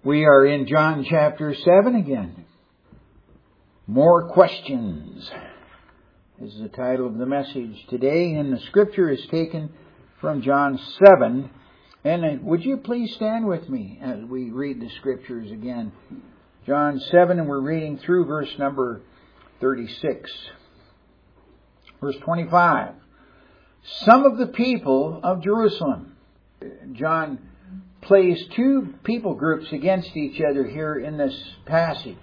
We are in John chapter 7 again. More questions is the title of the message today, and the scripture is taken from John 7. And would you please stand with me as we read the scriptures again? John 7, and we're reading through verse number 36. Verse 25. Some of the people of Jerusalem. John plays two people groups against each other here in this passage.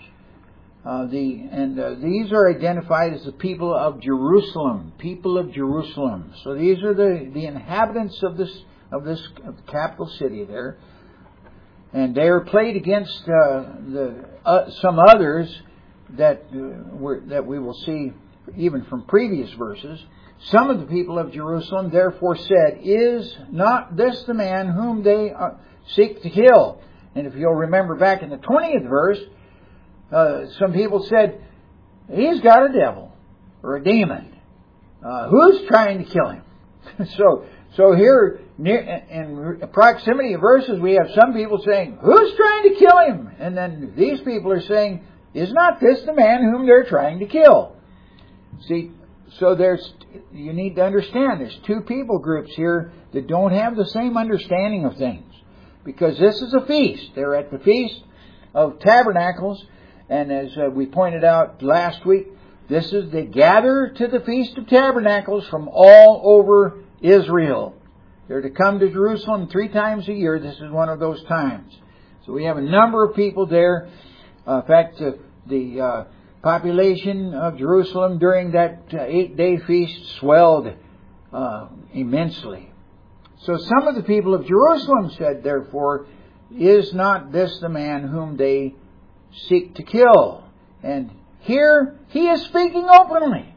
These are identified as the people of Jerusalem. People of Jerusalem. So these are the inhabitants of the capital city there. And they are played against some others that we will see even from previous verses. Some of the people of Jerusalem therefore said, "Is not this the man whom they seek to kill?" And if you'll remember back in the 20th verse, some people said, "He's got a devil or a demon. Who's trying to kill him?" So here, in proximity of verses, we have some people saying, "Who's trying to kill him?" And then these people are saying, "Is not this the man whom they're trying to kill?" See, so you need to understand, there's two people groups here that don't have the same understanding of things. Because this is a feast. They're at the Feast of Tabernacles. And as we pointed out last week, they gather to the Feast of Tabernacles from all over Israel. They're to come to Jerusalem 3 times a year. This is one of those times. So we have a number of people there. In fact, the population of Jerusalem during that 8-day feast swelled immensely. So some of the people of Jerusalem said, therefore, "Is not this the man whom they seek to kill?" And here he is speaking openly.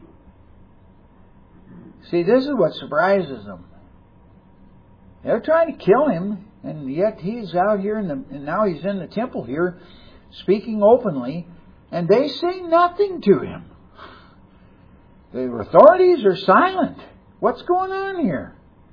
See, this is what surprises them. They're trying to kill him, and yet he's out here and now he's in the temple here, speaking openly, and they say nothing to him. The authorities are silent. What's going on here?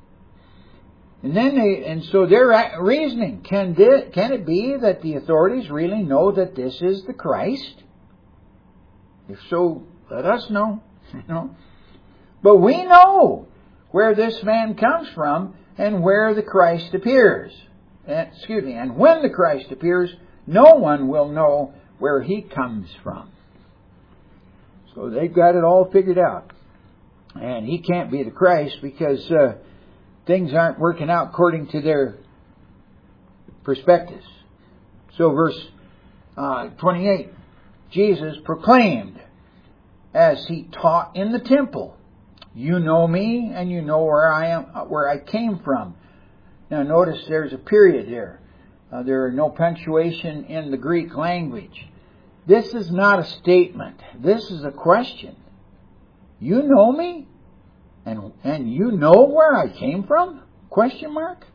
And so they're reasoning, can it be that the authorities really know that this is the Christ? If so, let us know. But we know where this man comes from and where the Christ appears. And when the Christ appears, no one will know where he comes from. So they've got it all figured out. And he can't be the Christ because things aren't working out according to their perspectives. So verse 28, Jesus proclaimed as he taught in the temple, "You know me and you know where I came from." Now notice there's a period there. There are no punctuation in the Greek language. This is not a statement. This is a question. You know me? And you know where I came from? Question mark.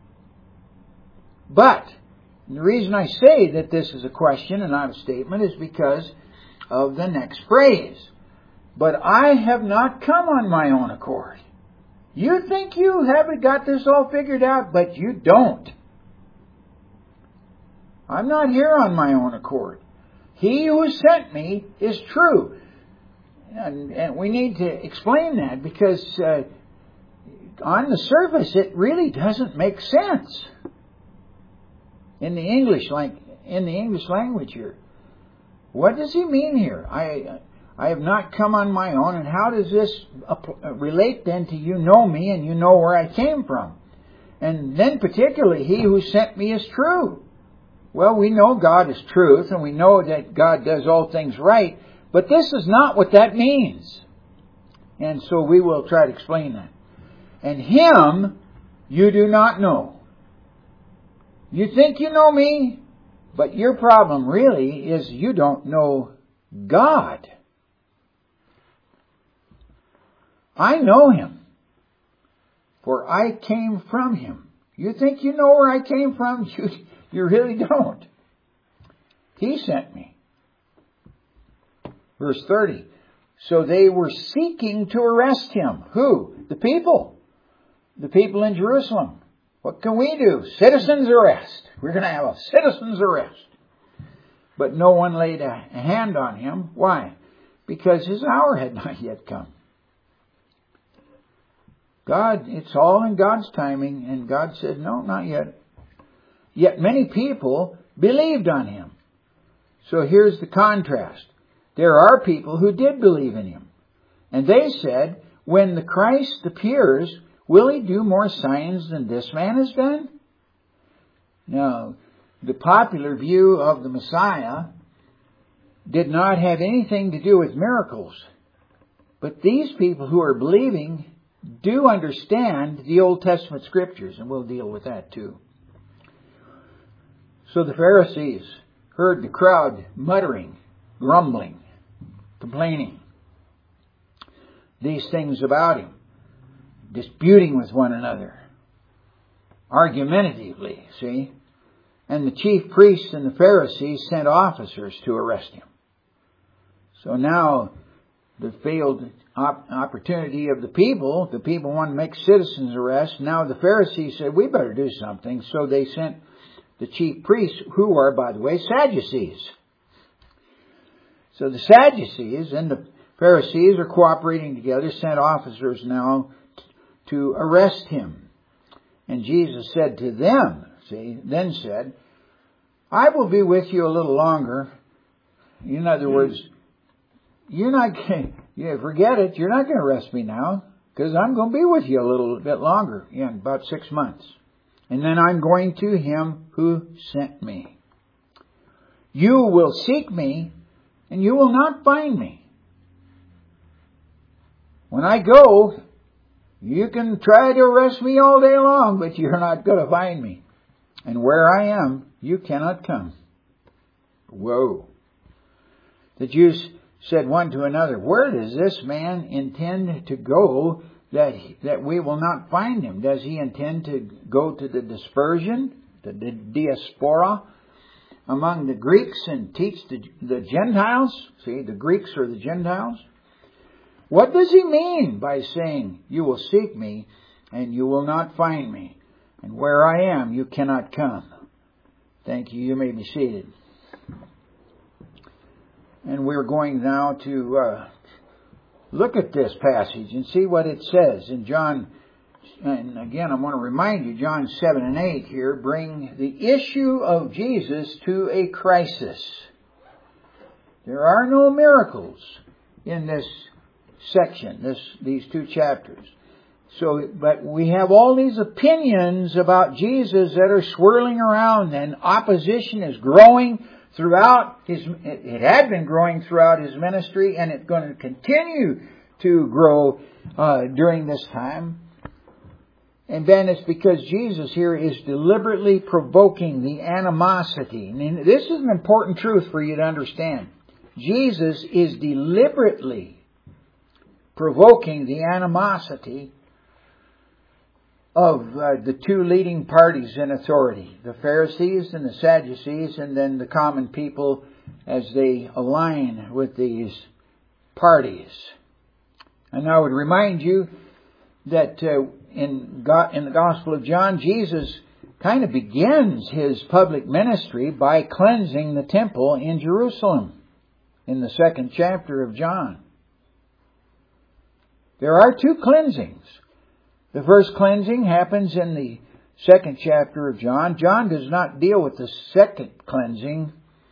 But the reason I say that this is a question and not a statement is because of the next phrase. "But I have not come on my own accord." You think you haven't got this all figured out, but you don't. I'm not here on my own accord. He who sent me is true. And we need to explain that because on the surface it really doesn't make sense in the English language here. What does he mean here? I have not come on my own, and how does this relate then to "you know me and you know where I came from"? And then particularly, "he who sent me is true." Well, we know God is truth, and we know that God does all things right. But this is not what that means. And so we will try to explain that. "And him you do not know." You think you know me, but your problem really is you don't know God. "I know him, for I came from him." You think you know where I came from? You really don't. He sent me. Verse 30. So they were seeking to arrest him. Who? The people. The people in Jerusalem. What can we do? Citizen's arrest. We're going to have a citizen's arrest. But no one laid a hand on him. Why? Because his hour had not yet come. God, it's all in God's timing, and God said, no, not yet. Yet many people believed on him. So here's the contrast. There are people who did believe in him. And they said, when the Christ appears, will he do more signs than this man has done? Now, the popular view of the Messiah did not have anything to do with miracles. But these people who are believing do understand the Old Testament Scriptures, and we'll deal with that too. So the Pharisees heard the crowd muttering, grumbling, complaining these things about him, disputing with one another, argumentatively, see? And the chief priests and the Pharisees sent officers to arrest him. So now the failed opportunity of the people want to make citizens arrest. Now the Pharisees said, we better do something. So they sent the chief priests, who are, by the way, Sadducees. So the Sadducees and the Pharisees are cooperating together, sent officers now to arrest him. And Jesus said to them, then said, I will be with you a little longer. In other words, forget it. You're not going to arrest me now, because I'm going to be with you a little bit longer, about 6 months. And then I'm going to him who sent me. You will seek me, and you will not find me. When I go, you can try to arrest me all day long, but you're not going to find me. And where I am, you cannot come. Whoa. The Jews said one to another, where does this man intend to go that we will not find him? Does he intend to go to the dispersion, the diaspora, among the Greeks and teach the Gentiles? See, the Greeks are the Gentiles. What does he mean by saying, you will seek me and you will not find me? And where I am, you cannot come. Thank you. You may be seated. And we're going now to look at this passage and see what it says in John. And again, I want to remind you, John 7 and 8 here bring the issue of Jesus to a crisis. There are no miracles in this section, these 2 chapters. So, but we have all these opinions about Jesus that are swirling around, and opposition is growing throughout it had been growing throughout his ministry, and it's going to continue to grow during this time. And then it's because Jesus here is deliberately provoking the animosity. And this is an important truth for you to understand. Jesus is deliberately provoking the animosity of the 2 leading parties in authority, the Pharisees and the Sadducees, and then the common people as they align with these parties. And I would remind you that in the Gospel of John, Jesus kind of begins his public ministry by cleansing the temple in Jerusalem in the 2nd chapter of John. There are 2 cleansings. The first cleansing happens in the 2nd chapter of John. John does not deal with the second cleansing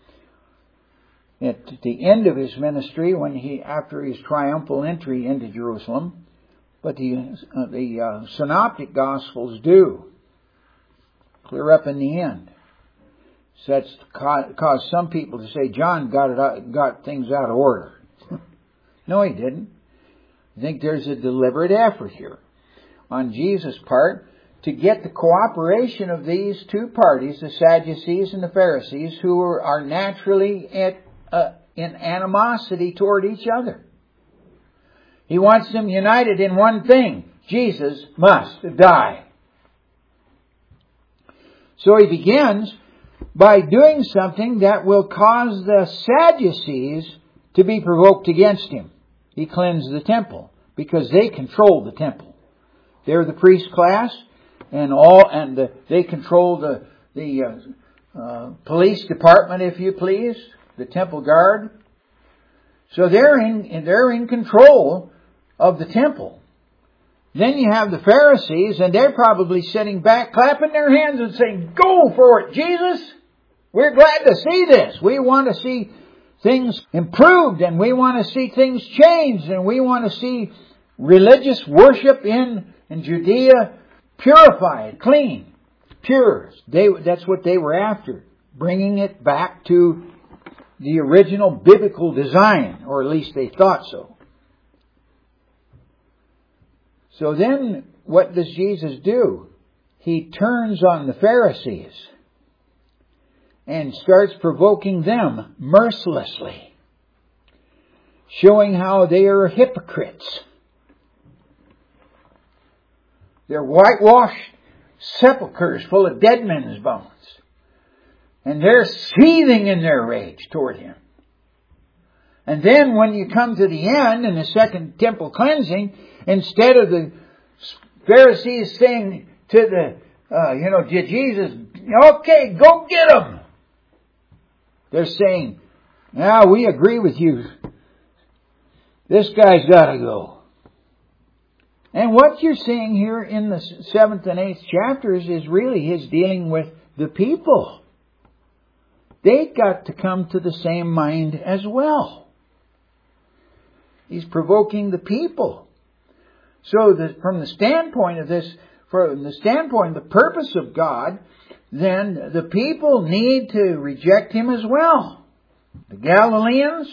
at the end of his ministry, after his triumphal entry into Jerusalem. But the synoptic gospels do clear up in the end. So that's caused some people to say John got things out of order. No, he didn't. I think there's a deliberate effort here on Jesus' part to get the cooperation of these 2 parties, the Sadducees and the Pharisees, who are naturally in animosity toward each other. He wants them united in one thing: Jesus must die. So he begins by doing something that will cause the Sadducees to be provoked against him. He cleansed the temple because they control the temple. They're the priest class. and they control the police department, if you please, the temple guard. So they're in control of the temple. Then you have the Pharisees, and they're probably sitting back, clapping their hands and saying, "Go for it, Jesus! We're glad to see this. We want to see things improved, and we want to see things changed, and we want to see religious worship in Judea purified, clean, pure." That's what they were after, bringing it back to the original biblical design, or at least they thought so. So then, what does Jesus do? He turns on the Pharisees and starts provoking them mercilessly, showing how they are hypocrites. They're whitewashed sepulchres full of dead men's bones. And they're seething in their rage toward Him. And then when you come to the end, in the second temple cleansing, instead of the Pharisees saying to Jesus, "Okay, go get them," they're saying, "Yeah, we agree with you. This guy's got to go." And what you're seeing here in the 7th and 8th chapters is really His dealing with the people. They got to come to the same mind as well. He's provoking the people. So from the standpoint of this, from the standpoint of the purpose of God, then the people need to reject Him as well. The Galileans,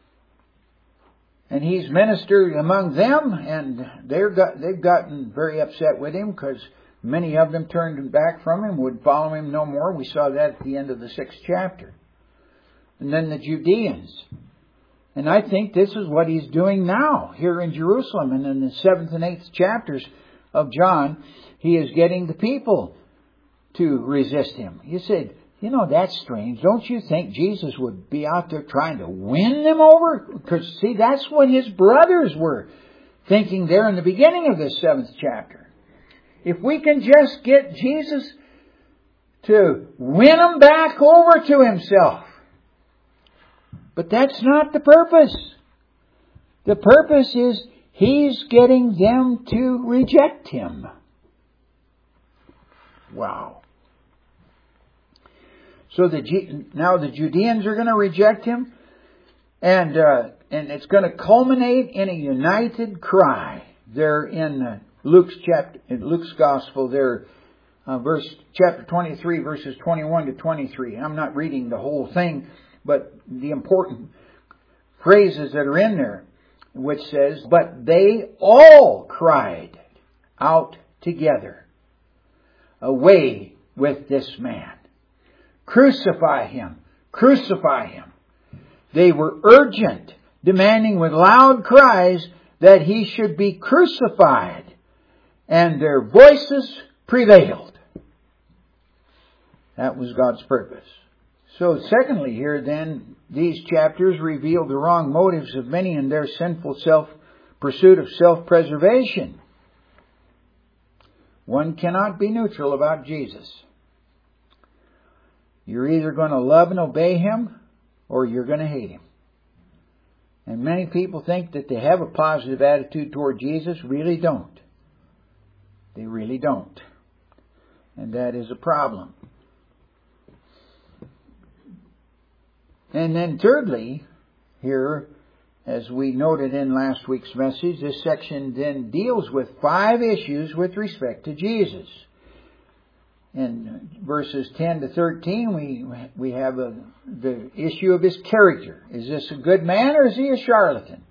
and He's ministered among them, and they've gotten very upset with Him because many of them turned back from Him, would follow Him no more. We saw that at the end of the 6th chapter. And then the Judeans. And I think this is what He's doing now here in Jerusalem. And in the 7th and 8th chapters of John, He is getting the people to resist Him. You said, that's strange. Don't you think Jesus would be out there trying to win them over? Because, see, that's what His brothers were thinking there in the beginning of this 7th chapter. If we can just get Jesus to win them back over to Himself. But that's not the purpose. The purpose is He's getting them to reject Him. Wow. So now the Judeans are going to reject Him, and it's going to culminate in a united cry. There in Luke's Gospel, there, chapter 23, verses 21 to 23. I'm not reading the whole thing, but the important phrases that are in there, which says, "But they all cried out together, 'Away with this man! Crucify Him! Crucify Him!' They were urgent, demanding with loud cries that He should be crucified, and their voices prevailed." That was God's purpose. So secondly here then, these chapters reveal the wrong motives of many in their sinful pursuit of self-preservation. One cannot be neutral about Jesus. You're either going to love and obey Him, or you're going to hate Him. And many people think that they have a positive attitude toward Jesus. Really don't. They really don't. And that is a problem. And then thirdly, here, as we noted in last week's message, this section then deals with 5 issues with respect to Jesus. In verses 10 to 13, we have the issue of His character. Is this a good man, or is he a charlatan?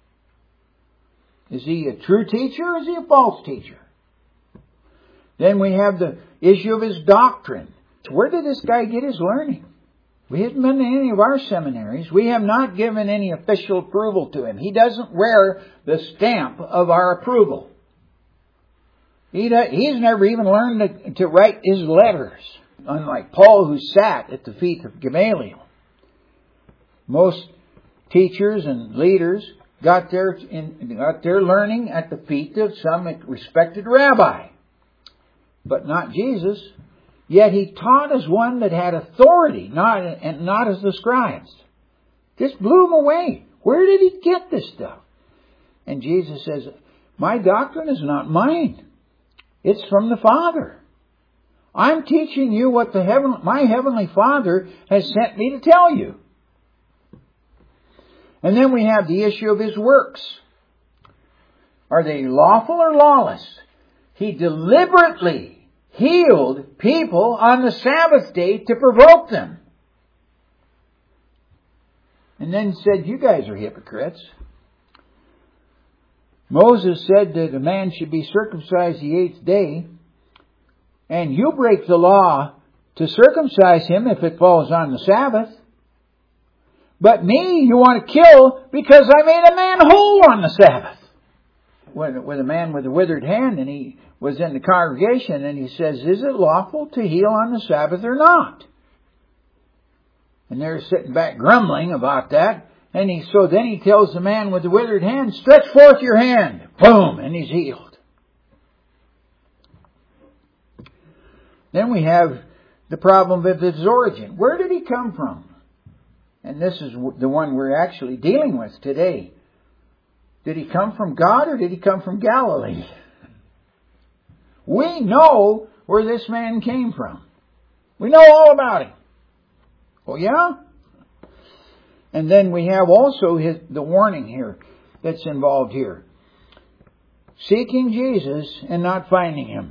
Is he a true teacher, or is he a false teacher? Then we have the issue of His doctrine. Where did this guy get his learning? We haven't been to any of our seminaries. We have not given any official approval to him. He doesn't wear the stamp of our approval. He's never even learned to write his letters, unlike Paul, who sat at the feet of Gamaliel. Most teachers and leaders got their learning at the feet of some respected rabbi. but not Jesus. Yet he taught as one that had authority, not as the scribes. This blew him away. Where did he get this stuff? And Jesus says, my doctrine is not mine. It's from the Father. I'm teaching you what my heavenly Father has sent me to tell you. And then we have the issue of his works. Are they lawful or lawless? He deliberately healed people on the Sabbath day to provoke them. And then said, you guys are hypocrites. Moses said that a man should be circumcised the 8th day, and you break the law to circumcise him if it falls on the Sabbath. But me you want to kill because I made a man whole on the Sabbath. With a man with a withered hand, and he was in the congregation, and he says, is it lawful to heal on the Sabbath or not? And they're sitting back grumbling about that. And then he tells the man with the withered hand, stretch forth your hand. Boom! And he's healed. Then we have the problem of his origin. Where did he come from? And this is the one we're actually dealing with today. Did he come from God or did he come from Galilee? We know where this man came from. We know all about him. Oh yeah? And then we have also the warning here that's involved here. Seeking Jesus and not finding him.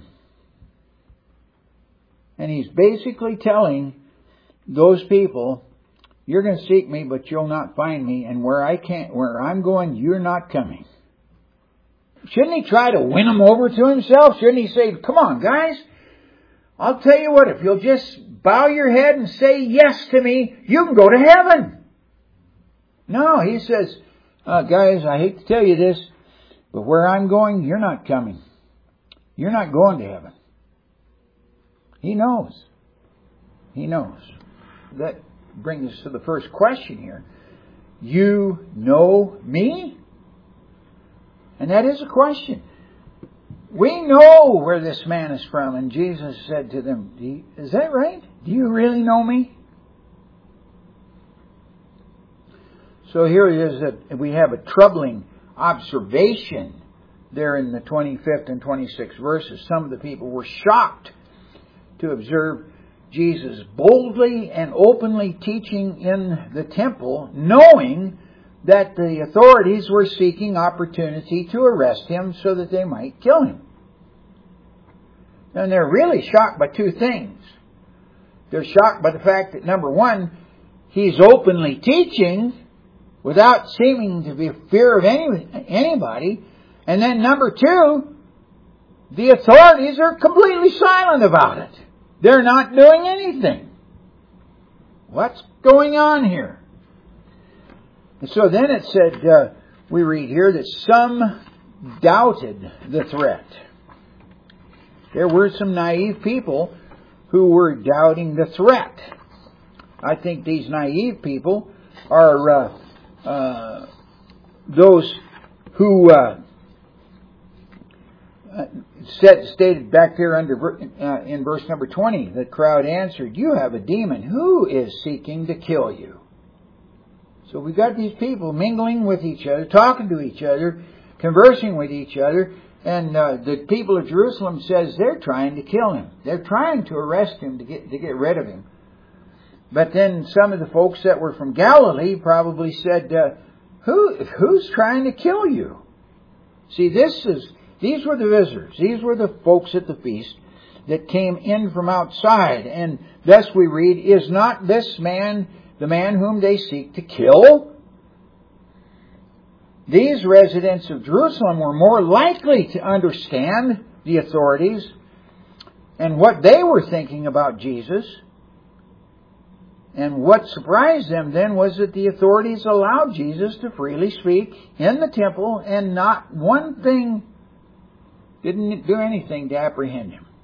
And he's basically telling those people, you're going to seek me, but you'll not find me. And where I'm going, you're not coming. Shouldn't he try to win them over to himself? Shouldn't he say, come on, guys, I'll tell you what, if you'll just bow your head and say yes to me, you can go to heaven. No, he says, guys, I hate to tell you this, but where I'm going, you're not coming. You're not going to heaven. He knows. He knows. That brings us to the first question here. You know me? And that is a question. We know where this man is from. And Jesus said to them, is that right? Do you really know me? So here it is that we have a troubling observation there in the 25th and 26th verses. Some of the people were shocked to observe Jesus boldly and openly teaching in the temple, knowing that the authorities were seeking opportunity to arrest him so that they might kill him. And they're really shocked by two things. They're shocked by the fact that, number one, he's openly teaching without seeming to be fear of anybody. And then number two, the authorities are completely silent about it. They're not doing anything. What's going on here? And so then it said, we read here that some doubted the threat. There were some naive people who were doubting the threat. I think these naive people are those who stated back there in verse number 20, the crowd answered, you have a demon. Who is seeking to kill you? So we've got these people mingling with each other, talking to each other, conversing with each other, and the people of Jerusalem says they're trying to kill him. They're trying to arrest him to get rid of him. But then some of the folks that were from Galilee probably said, who's trying to kill you? See, these were the visitors. These were the folks at the feast that came in from outside. And thus we read, is not this man the man whom they seek to kill? These residents of Jerusalem were more likely to understand the authorities and what they were thinking about Jesus. And what surprised them then was that the authorities allowed Jesus to freely speak in the temple, and not one thing, didn't do anything to apprehend him.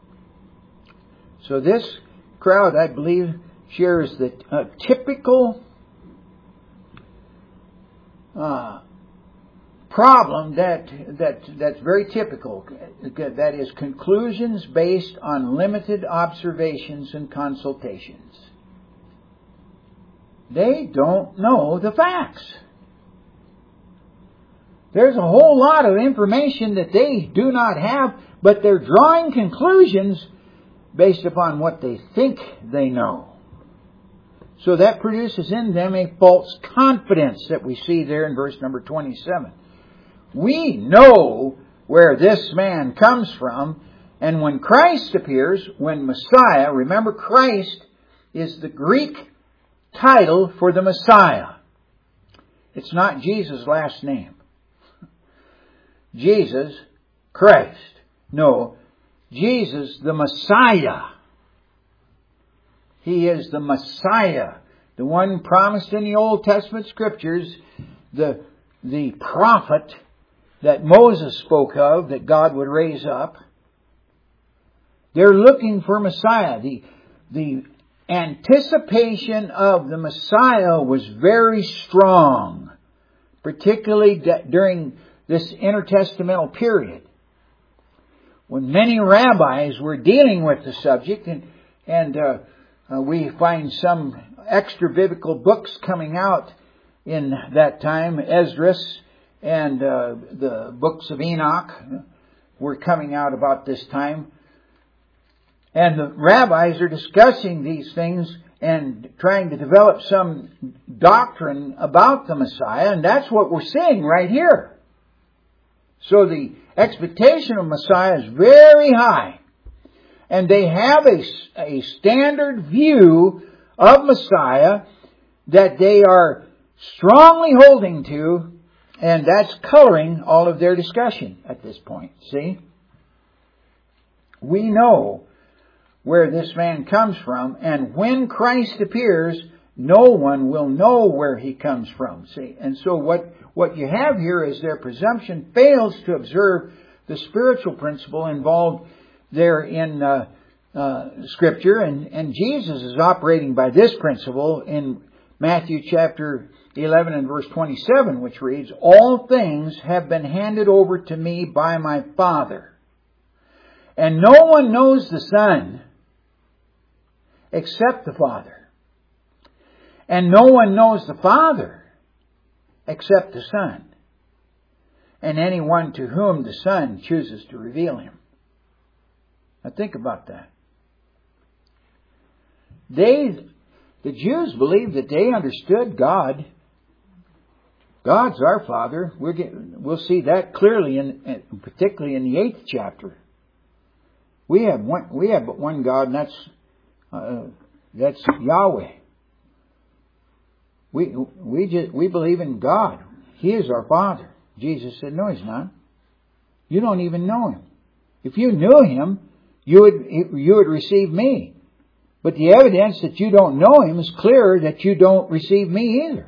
So this crowd, I believe, shares the typical problem that's very typical. That is conclusions based on limited observations and consultations. They don't know the facts. There's a whole lot of information that they do not have, but they're drawing conclusions based upon what they think they know. So that produces in them a false confidence that we see there in verse number 27. We know where this man comes from, and when Christ appears, when Messiah, remember Christ is the Greek title for the Messiah. It's not Jesus' last name. Jesus Christ. No, Jesus the Messiah. He is the Messiah, the one promised in the Old Testament Scriptures, the prophet that Moses spoke of, that God would raise up. They're looking for Messiah. The anticipation of the Messiah was very strong, particularly during this intertestamental period, when many rabbis were dealing with the subject, and we find some extra biblical books coming out in that time. Esdras and the books of Enoch were coming out about this time. And the rabbis are discussing these things and trying to develop some doctrine about the Messiah. And that's what we're seeing right here. So the expectation of Messiah is very high. And they have a standard view of Messiah that they are strongly holding to, and that's coloring all of their discussion at this point. See? We know where this man comes from, and when Christ appears, no one will know where he comes from. See? And so what you have here is their presumption fails to observe the spiritual principle involved there in Scripture, and Jesus is operating by this principle in Matthew chapter 11 and verse 27, which reads, "All things have been handed over to me by my Father, and no one knows the Son except the Father, and no one knows the Father except the Son, and anyone to whom the Son chooses to reveal him." Now think about that. The Jews believed that they understood God. God's our Father. We'll see that clearly, particularly in the 8th chapter. We have but one God, and that's Yahweh. We believe in God. He is our Father. Jesus said, "No, He's not. You don't even know Him. If you knew Him, you would receive me. But the evidence that you don't know Him is clear that you don't receive me either."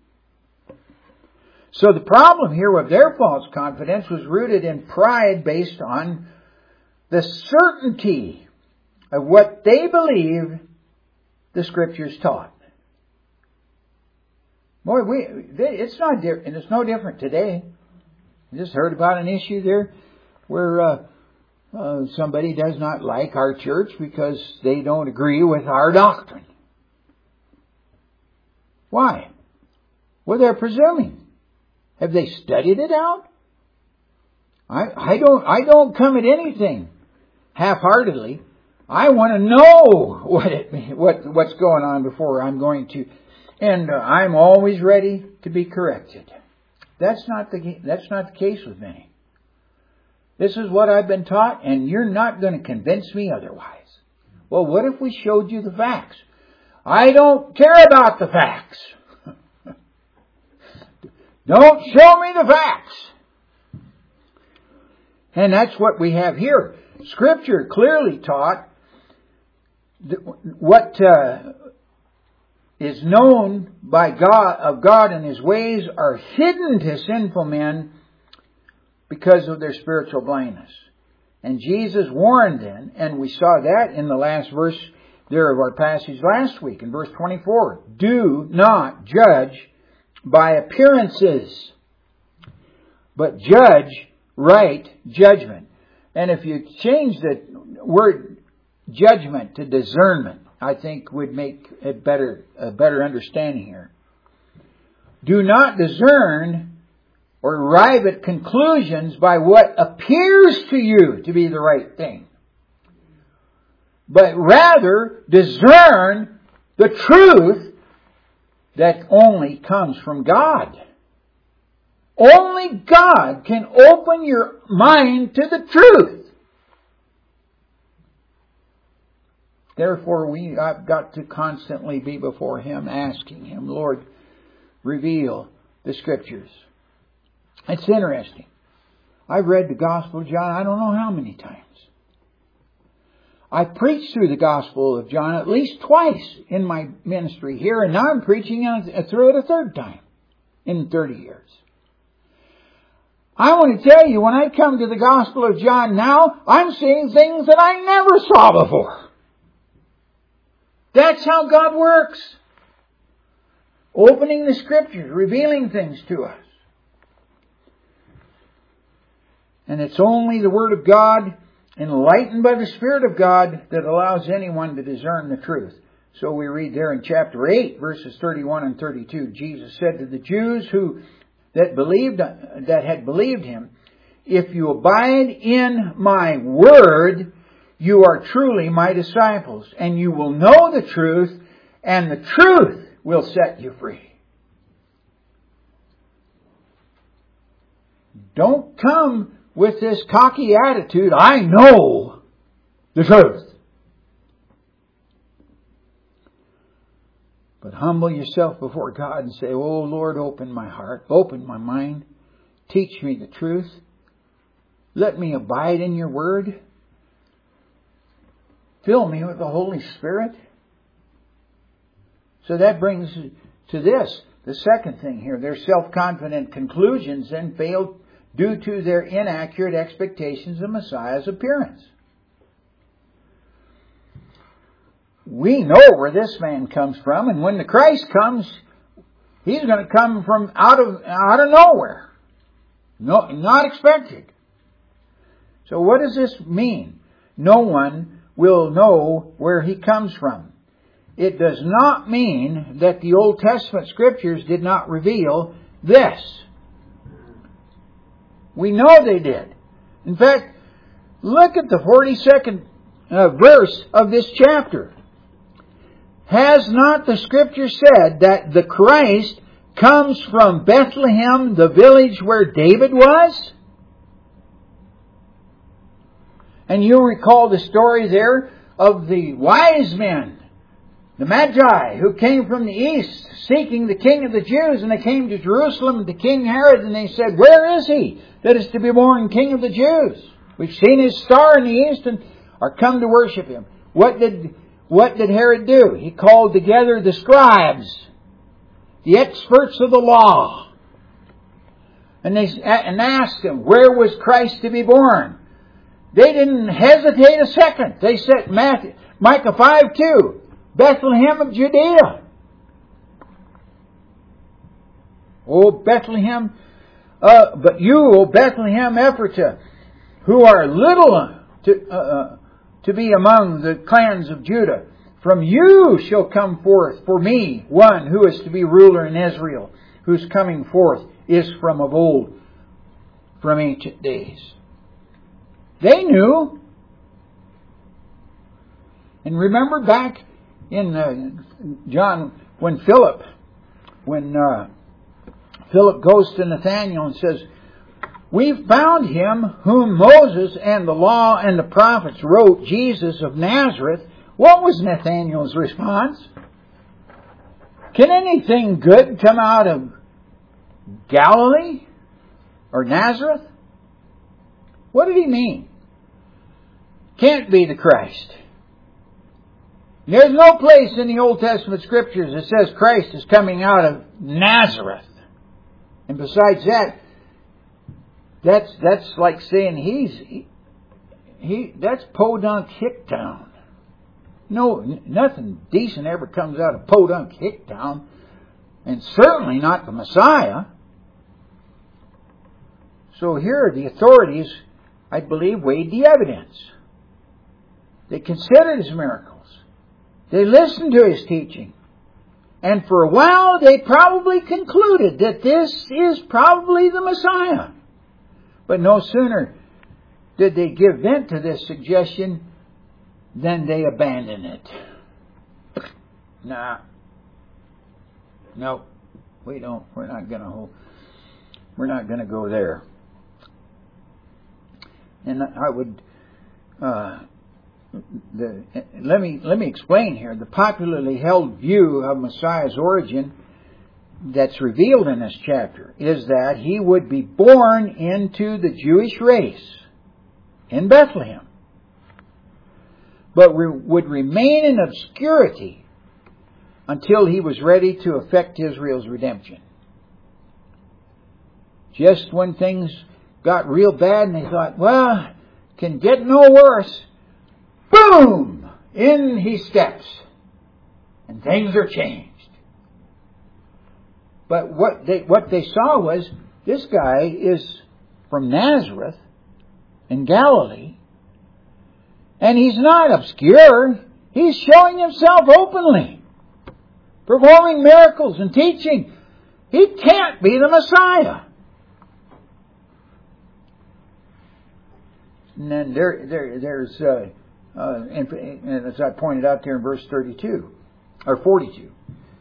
So the problem here with their false confidence was rooted in pride based on the certainty of what they believe the Scriptures taught. Boy, it's no different today. I just heard about an issue there where somebody does not like our church because they don't agree with our doctrine. Why? Well, they're presuming. Have they studied it out? I don't come at anything half-heartedly. I want to know what's going on before I'm going to, and I'm always ready to be corrected. That's not the case with many. This is what I've been taught, and you're not going to convince me otherwise. Well, what if we showed you the facts? I don't care about the facts. Don't show me the facts. And that's what we have here. Scripture clearly taught what is known by God of God and His ways are hidden to sinful men because of their spiritual blindness. And Jesus warned then, and we saw that in the last verse there of our passage last week, in verse 24. "Do not judge by appearances, but judge, right judgment. And if you change the word judgment to discernment, I think would make a better understanding here. Do not discern or arrive at conclusions by what appears to you to be the right thing, but rather discern the truth that only comes from God. Only God can open your mind to the truth. Therefore, I've got to constantly be before Him, asking Him, Lord, reveal the Scriptures. It's interesting. I've read the Gospel of John I don't know how many times. I've preached through the Gospel of John at least twice in my ministry here, and now I'm preaching through it a third time in 30 years. I want to tell you, when I come to the Gospel of John now, I'm seeing things that I never saw before. That's how God works. Opening the Scriptures, revealing things to us. And it's only the Word of God, enlightened by the Spirit of God, that allows anyone to discern the truth. So we read there in chapter 8, verses 31 and 32, Jesus said to the Jews that had believed Him, "If you abide in my word, you are truly my disciples, and you will know the truth, and the truth will set you free." Don't come with this cocky attitude, I know the truth. But humble yourself before God and say, "Oh Lord, open my heart, open my mind, teach me the truth. Let me abide in your word. Fill me with the Holy Spirit." So that brings to this, the second thing here. Their self-confident conclusions then failed due to their inaccurate expectations of Messiah's appearance. We know where this man comes from, and when the Christ comes, He's going to come from out of nowhere. No, not expected. So what does this mean? No one will know where He comes from. It does not mean that the Old Testament Scriptures did not reveal this. We know they did. In fact, look at the 42nd verse of this chapter. Has not the Scripture said that the Christ comes from Bethlehem, the village where David was? And you recall the story there of the wise men, the Magi, who came from the east seeking the King of the Jews, and they came to Jerusalem to King Herod, and they said, "Where is He that is to be born King of the Jews? We've seen His star in the east and are come to worship Him." What did Herod do? He called together the scribes, the experts of the law, and asked them, where was Christ to be born? They didn't hesitate a second. They said, Micah 5:2, Bethlehem of Judea. O Bethlehem, but you, O Bethlehem Ephratah, who are little to be among the clans of Judah, from you shall come forth for me one who is to be ruler in Israel, whose coming forth is from of old, from ancient days. They knew. And remember back in John, when Philip goes to Nathanael and says, "We've found Him whom Moses and the law and the prophets wrote, Jesus of Nazareth." What was Nathanael's response? Can anything good come out of Galilee or Nazareth? What did he mean? Can't be the Christ. There's no place in the Old Testament Scriptures that says Christ is coming out of Nazareth. And besides that, that's like saying that's Podunk Hicktown. No, nothing decent ever comes out of Podunk Hicktown, and certainly not the Messiah. So here the authorities, I believe, weighed the evidence. They considered His miracles. They listened to His teaching. And for a while they probably concluded that this is probably the Messiah. But no sooner did they give vent to this suggestion than they abandoned it. Nah. No, we don't. We're not going to go there. And I would let me explain here. The popularly held view of Messiah's origin that's revealed in this chapter is that He would be born into the Jewish race in Bethlehem, but would remain in obscurity until He was ready to effect Israel's redemption. Just when things got real bad and they thought, well, can get no worse, boom! In He steps. And things are changed. But what they saw was, this guy is from Nazareth in Galilee, and He's not obscure. He's showing Himself openly, performing miracles and teaching. He can't be the Messiah. And then there's and as I pointed out there in verse 32 or 42,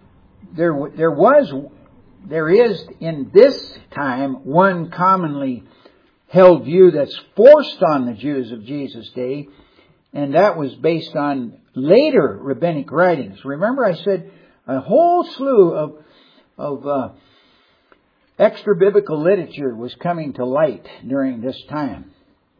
there is in this time one commonly held view that's forced on the Jews of Jesus' day, and that was based on later rabbinic writings. Remember, I said a whole slew of extra biblical literature was coming to light during this time.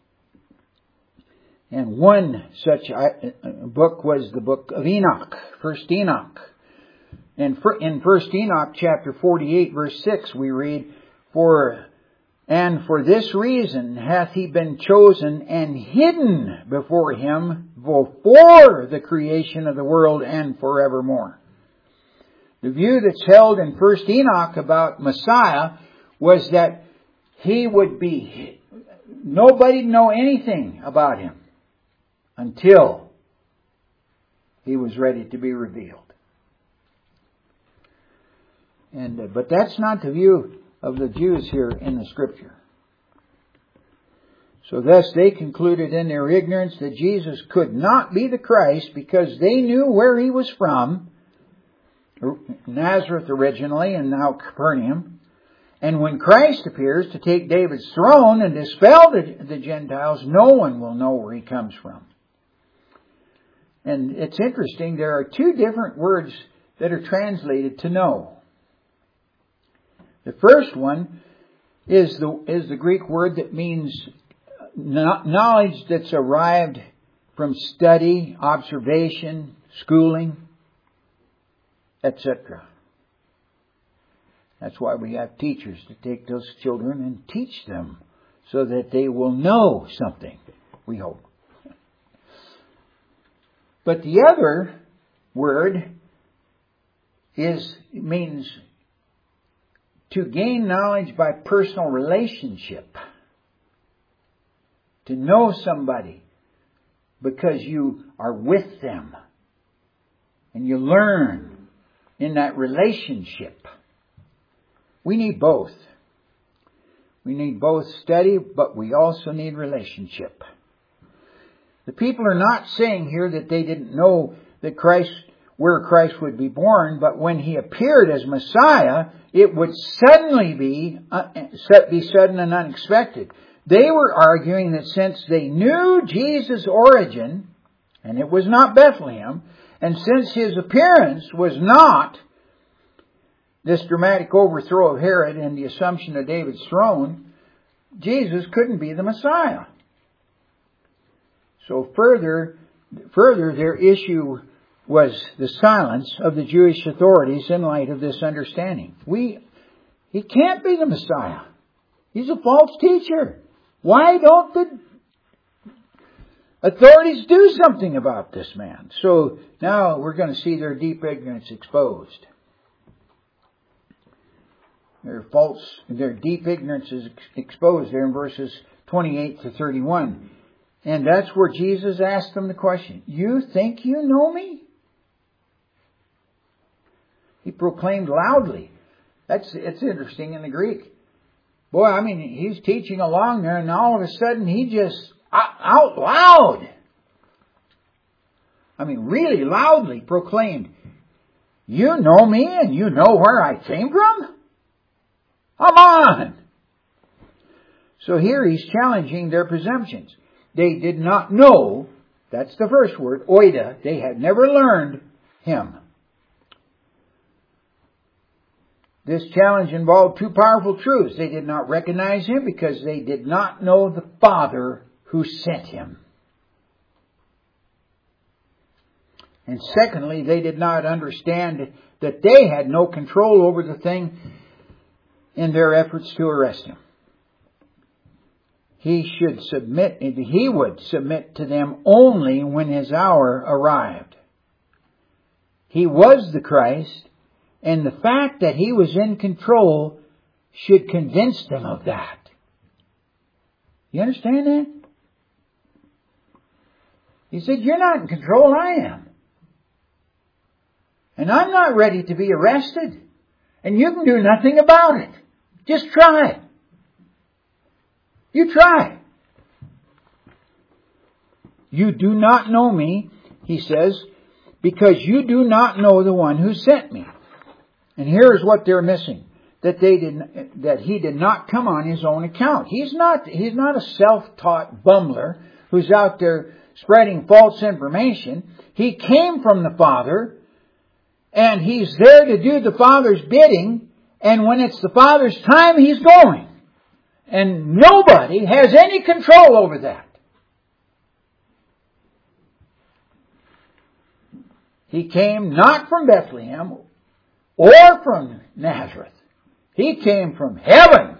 And one such book was the book of Enoch, First Enoch. And in First Enoch chapter 48 verse 6 we read, for this reason hath he been chosen and hidden before Him before the creation of the world and forevermore. The view that's held in First Enoch about Messiah was that He would be, nobody'd know anything about Him until He was ready to be revealed. But that's not the view of the Jews here in the Scripture. So thus they concluded in their ignorance that Jesus could not be the Christ because they knew where He was from, Nazareth originally and now Capernaum. And when Christ appears to take David's throne and dispel the Gentiles, no one will know where He comes from. And it's interesting, there are two different words that are translated to know. The first one is the Greek word that means knowledge that's arrived from study, observation, schooling, etc. That's why we have teachers to take those children and teach them so that they will know something, we hope. But the other word means to gain knowledge by personal relationship. To know somebody because you are with them. And you learn in that relationship. We need both. We need both study, but we also need relationship. The people are not saying here that they didn't know that where Christ would be born, but when He appeared as Messiah, it would suddenly be sudden and unexpected. They were arguing that since they knew Jesus' origin, and it was not Bethlehem, and since His appearance was not this dramatic overthrow of Herod and the assumption of David's throne, Jesus couldn't be the Messiah. So further, their issue was the silence of the Jewish authorities in light of this understanding. He can't be the Messiah. He's a false teacher. Why don't the authorities do something about this man? So now we're going to see their deep ignorance exposed. Their deep ignorance is exposed there in verses 28 to 31. And that's where Jesus asked them the question, you think you know me? He proclaimed loudly. It's interesting in the Greek. Boy, I mean, he's teaching along there, and all of a sudden he just out loud, I mean, really loudly proclaimed, you know me and you know where I came from? Come on! So here he's challenging their presumptions. They did not know, that's the first word, oida. They had never learned him. This challenge involved two powerful truths. They did not recognize him because they did not know the Father who sent him. And secondly, they did not understand that they had no control over the thing in their efforts to arrest him. He would submit to them only when his hour arrived. He was the Christ, and the fact that he was in control should convince them of that. You understand that? He said, you're not in control, I am. And I'm not ready to be arrested. And you can do nothing about it. Just try. You try. You do not know me, he says, because you do not know the one who sent me. And here's what they're missing. That he did not come on his own account. He's not a self-taught bumbler who's out there spreading false information. He came from the Father, and he's there to do the Father's bidding, and when it's the Father's time, he's going. And nobody has any control over that. He came not from Bethlehem or from Nazareth. He came from heaven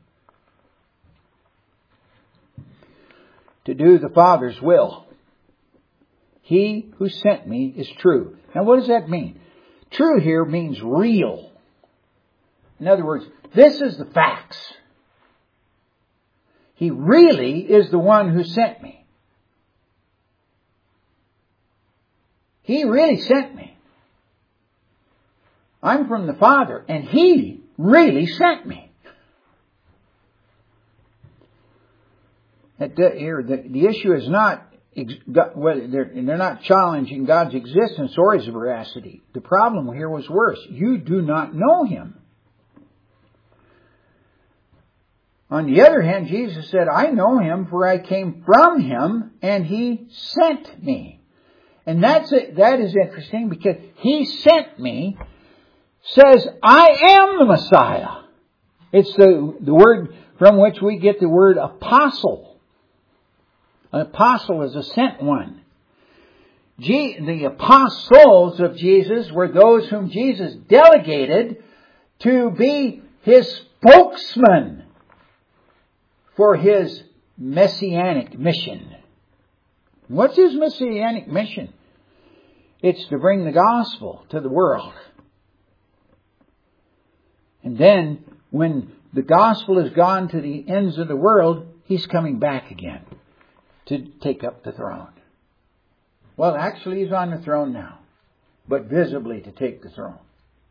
to do the Father's will. He who sent me is true. Now what does that mean? True here means real. In other words, this is the facts. He really is the one who sent me. He really sent me. I'm from the Father, and He really sent me. The issue is not whether they're not challenging God's existence or His veracity. The problem here was worse. You do not know Him. On the other hand, Jesus said, I know Him, for I came from Him, and He sent me. And that is interesting, because He sent me says, I am the Messiah. It's the word from which we get the word apostle. An apostle is a sent one. The apostles of Jesus were those whom Jesus delegated to be His spokesman for His messianic mission. What's His messianic mission? It's to bring the gospel to the world. And then, when the gospel has gone to the ends of the world, He's coming back again to take up the throne. Well, actually, He's on the throne now, but visibly to take the throne.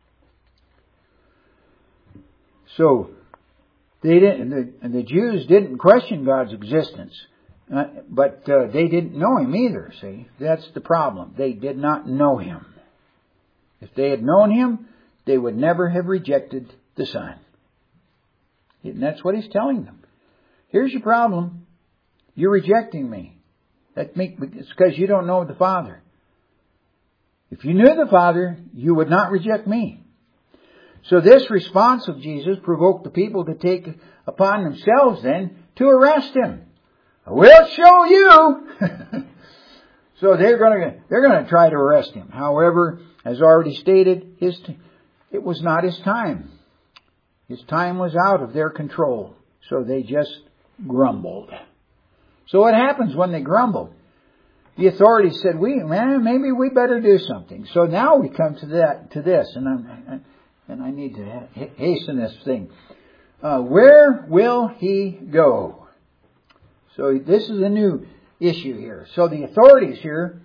So, the Jews didn't question God's existence, but they didn't know Him either, see? That's the problem. They did not know Him. If they had known Him, they would never have rejected the Son. And that's what He's telling them. Here's your problem. You're rejecting me. It's because you don't know the Father. If you knew the Father, you would not reject me. So this response of Jesus provoked the people to take upon themselves then to arrest Him. We'll show you. So they're going to try to arrest Him. However, as already stated, it was not His time. His time was out of their control. So they just grumbled. So what happens when they grumbled? The authorities said, maybe we better do something. So now we come to this. And And I need to hasten this thing. Where will he go? So this is a new issue here. So the authorities here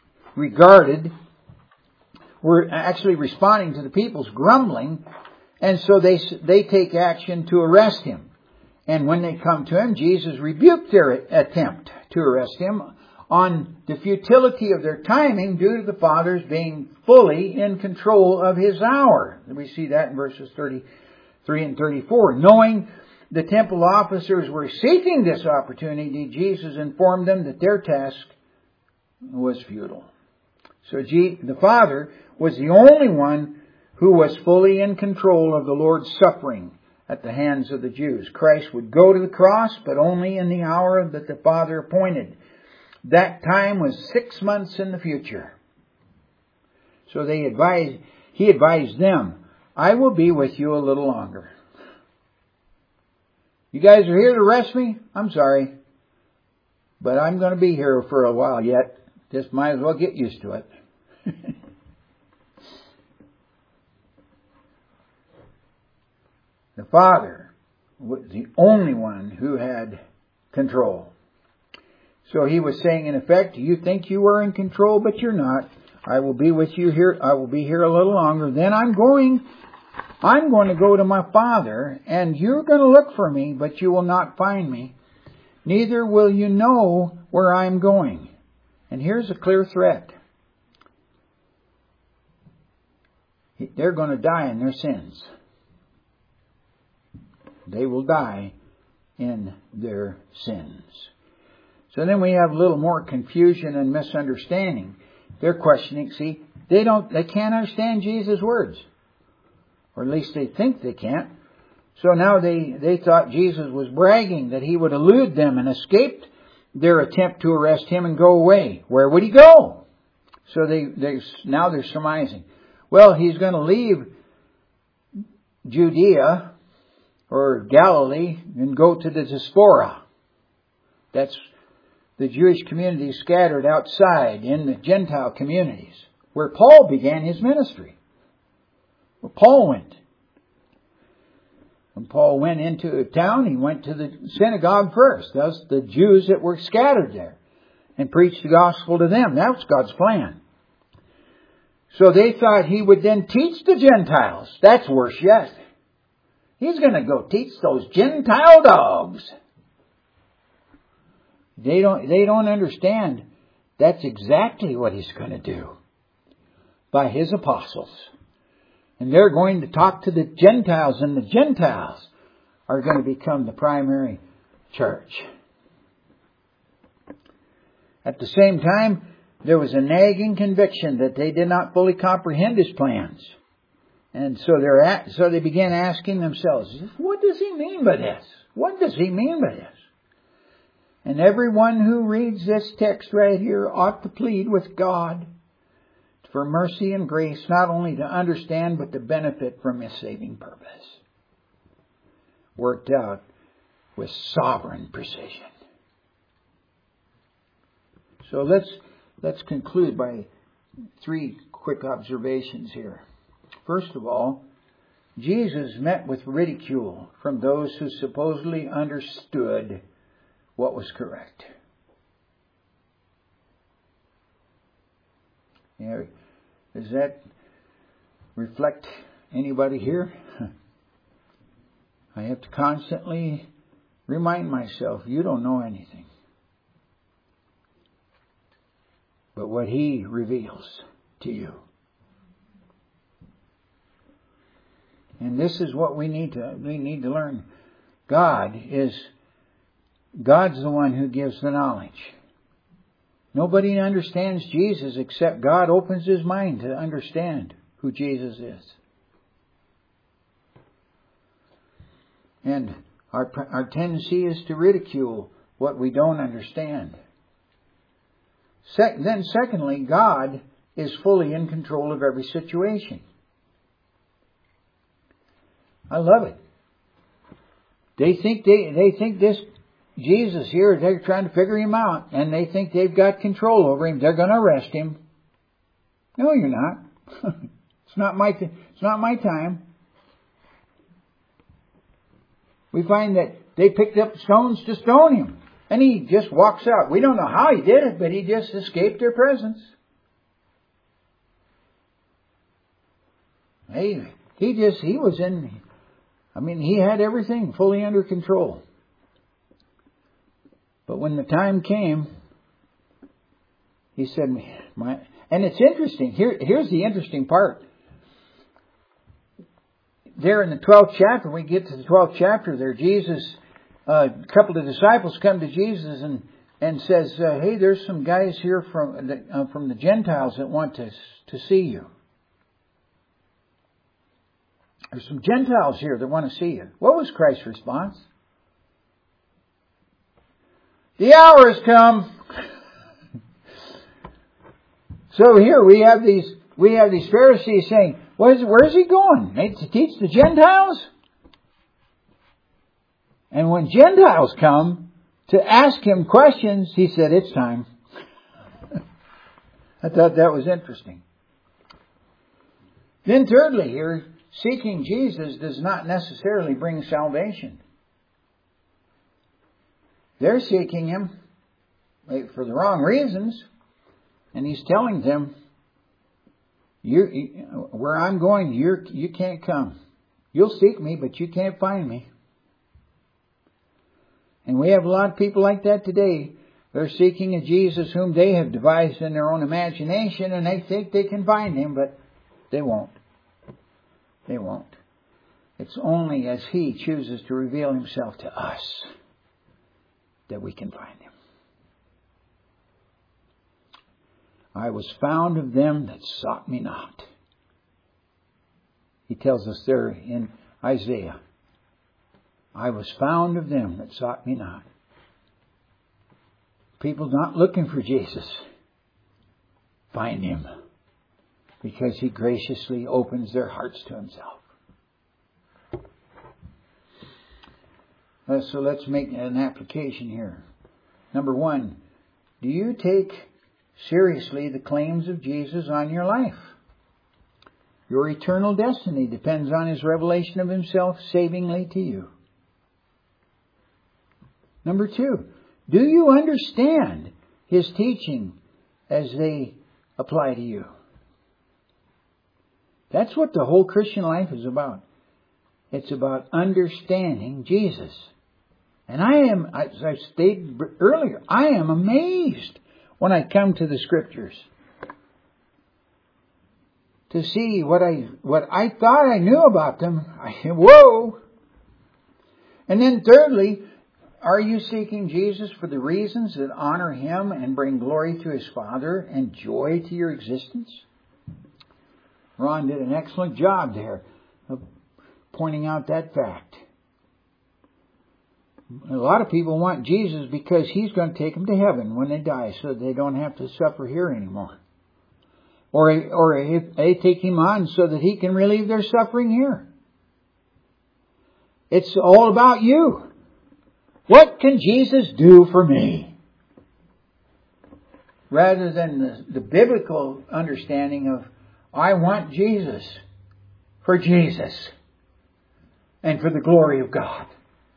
were actually responding to the people's grumbling, and so they take action to arrest him. And when they come to him, Jesus rebuked their attempt to arrest him on the futility of their timing due to the Father's being fully in control of His hour. We see that in verses 33 and 34. Knowing the temple officers were seeking this opportunity, Jesus informed them that their task was futile. So the Father was the only one who was fully in control of the Lord's suffering at the hands of the Jews. Christ would go to the cross, but only in the hour that the Father appointed. That time was 6 months in the future. So he advised them, I will be with you a little longer. You guys are here to arrest me? I'm sorry. But I'm going to be here for a while yet. Just might as well get used to it. The Father was the only one who had control. So He was saying, in effect, you think you are in control, but you're not. I will be with you here. I will be here a little longer. Then I'm going to go to my Father, and you're going to look for me, but you will not find me. Neither will you know where I'm going. And here's a clear threat. They're going to die in their sins. They will die in their sins. So then we have a little more confusion and misunderstanding. They're questioning, see, they can't understand Jesus' words. Or at least they think they can't. So now they thought Jesus was bragging that He would elude them and escape their attempt to arrest Him and go away. Where would He go? So now they're surmising. Well, He's going to leave Judea or Galilee and go to the diaspora. That's the Jewish community scattered outside in the Gentile communities, where Paul began his ministry. Where Paul went. When Paul went into a town, he went to the synagogue first. That's the Jews that were scattered there, and preached the gospel to them. That was God's plan. So they thought He would then teach the Gentiles. That's worse yet. He's going to go teach those Gentile dogs. They don't understand that's exactly what He's going to do by His apostles. And they're going to talk to the Gentiles, and the Gentiles are going to become the primary church. At the same time, there was a nagging conviction that they did not fully comprehend His plans. And so they began asking themselves, what does He mean by this? What does He mean by this? And everyone who reads this text right here ought to plead with God for mercy and grace, not only to understand, but to benefit from His saving purpose. Worked out with sovereign precision. So let's conclude by 3 quick observations here. First of all, Jesus met with ridicule from those who supposedly understood what was correct. Does that reflect anybody here? I have to constantly remind myself, you don't know anything but what He reveals to you. And this is what we need to learn. God's the one who gives the knowledge. Nobody understands Jesus except God opens His mind to understand who Jesus is. And our tendency is to ridicule what we don't understand. Then secondly, God is fully in control of every situation. I love it. They think this Jesus here, they're trying to figure Him out, and they think they've got control over Him. They're going to arrest Him. No, you're not. It's not my time. we find that they picked up stones to stone him. And he just walks out. We don't know how he did it, but he just escaped their presence. He had everything fully under control. But when the time came, he said, and it's interesting. Here's the interesting part. There in the 12th chapter, when we get to the 12th chapter there, a couple of disciples come to Jesus and says, hey, there's some guys here from the Gentiles that want to see you. There's some Gentiles here that want to see you. What was Christ's response? The hour has come. So here we have these Pharisees saying, where's he going? To teach the Gentiles? And when Gentiles come to ask him questions, he said, it's time. I thought that was interesting. Then thirdly here, seeking Jesus does not necessarily bring salvation. They're seeking Him for the wrong reasons. And He's telling them, where I'm going, you can't come. You'll seek me, but you can't find me. And we have a lot of people like that today. They're seeking a Jesus whom they have devised in their own imagination, and they think they can find Him, but they won't. They won't. It's only as He chooses to reveal Himself to us that we can find Him. I was found of them that sought me not. He tells us there in Isaiah, I was found of them that sought me not. People not looking for Jesus find Him because He graciously opens their hearts to Himself. So let's make an application here. Number one, do you take seriously the claims of Jesus on your life? Your eternal destiny depends on His revelation of Himself savingly to you. Number two, do you understand His teaching as they apply to you? That's what the whole Christian life is about. It's about understanding Jesus. And as I stated earlier, I am amazed when I come to the Scriptures to see what I thought I knew about them. Whoa! And then thirdly, are you seeking Jesus for the reasons that honor Him and bring glory to His Father and joy to your existence? Ron did an excellent job there of pointing out that fact. A lot of people want Jesus because He's going to take them to heaven when they die so they don't have to suffer here anymore. Or if they take Him on so that He can relieve their suffering here. It's all about you. What can Jesus do for me? Rather than the biblical understanding of, I want Jesus for Jesus and for the glory of God.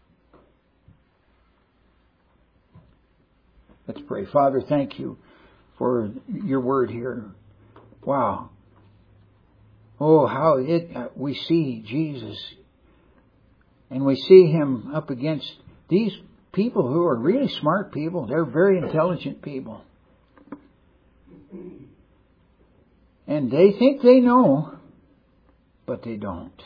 Let's pray. Father, thank You for Your word here. Wow. Oh, how we see Jesus and we see Him up against these people who are really smart people. They're very intelligent people. And they think they know, but they don't.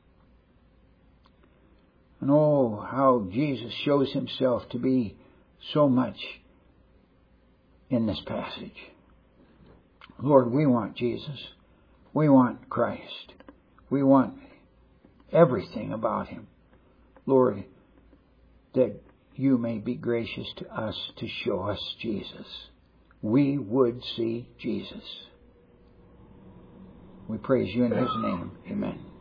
And oh, how Jesus shows Himself to be so much in this passage. Lord, we want Jesus. We want Christ. We want everything about Him. Lord, that You may be gracious to us to show us Jesus. We would see Jesus. We praise You in His name. Amen.